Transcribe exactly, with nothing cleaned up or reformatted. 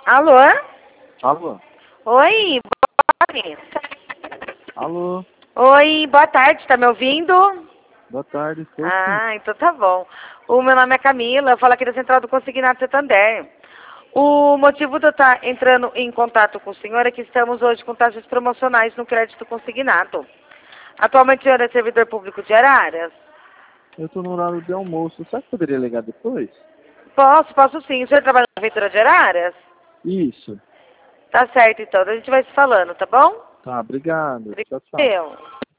Alô? Alô? Oi, boa tarde. Alô? Oi, boa tarde, tá me ouvindo? Boa tarde, estou sim. Ah, então tá bom. O meu nome é Camila, eu falo aqui da Central do Consignado Santander. O motivo de eu estar entrando em contato com o senhor é que estamos hoje com taxas promocionais no crédito consignado. Atualmente o senhor é servidor público de Araras? Eu estou no horário de almoço. Será que poderia ligar depois? Posso, posso sim. O senhor trabalha na Prefeitura de Araras? Isso. Tá certo, então. A gente vai se falando, tá bom? Tá, obrigado. Tchau, tchau. Obrigado.